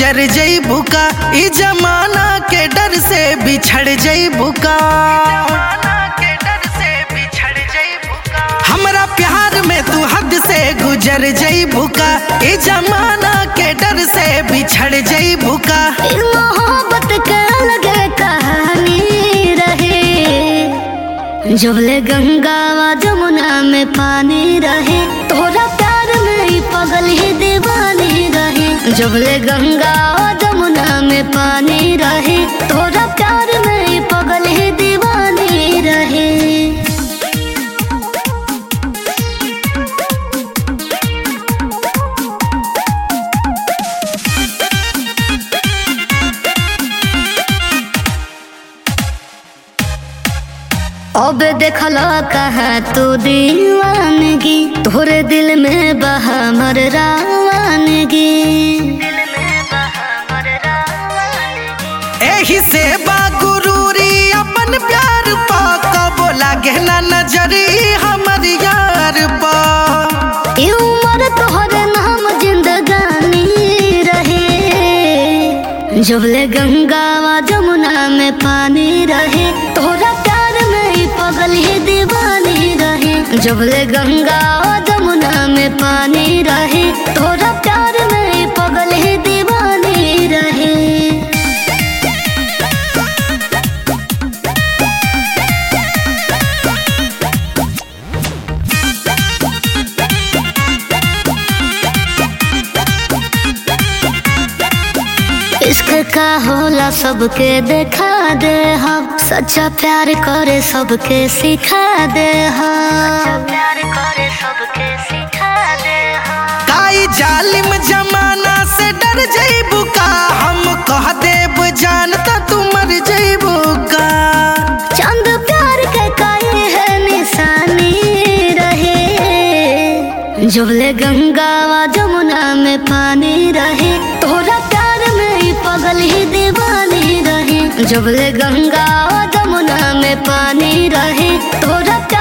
गुजर जइबू का, ई जमाना के डर से बिछड़ जइबू का। हमरा प्यार में तू हद से गुजर जइबू का, ई जमाना के डर से बिछड़ जइबू का। मोहब्बत के अलग कहानी रहे, जबले गंगा व जमुना में पानी रहे, तोरा प्यार में ही पगल ही दीवानी रहे। जबले गंगा व जमुना में पानी रहे, तोरा प्यार में ही पगल ही दीवानी रहे। अब देखला कहाँ तू दीवानगी, तोरे दिल में बहा मर रावानगी। एही से बागुरूरी अपन प्यार पा, कबो लागे ना नजरी हमर यार पा। ई उम्र तोहरे नाम जिंदगानी रहे, जबले गंगा व जमुना में पानी रहे, तोरा प्यार में ही पगल ही दीवानी रहे। जबले गंगा व जमुना में पानी रहे, तोरा प्यार में ही पगल ही दीवानी रहे। इश्क का होला सबके देखा दे हम, सच्चा प्यार करे सबके सिखा दे हम। काई जालिम जमाना से डर जइबू का, हम कह देब जानता तू मर जइबू का। चंद प्यार के काहे है निशानी रहे, जबले गंगा व जमुना में पानी रहे, तोरा प्यार में ही पगल ही दीवानी रहे। जबले गंगा व जमुना में पानी रहे, तोरा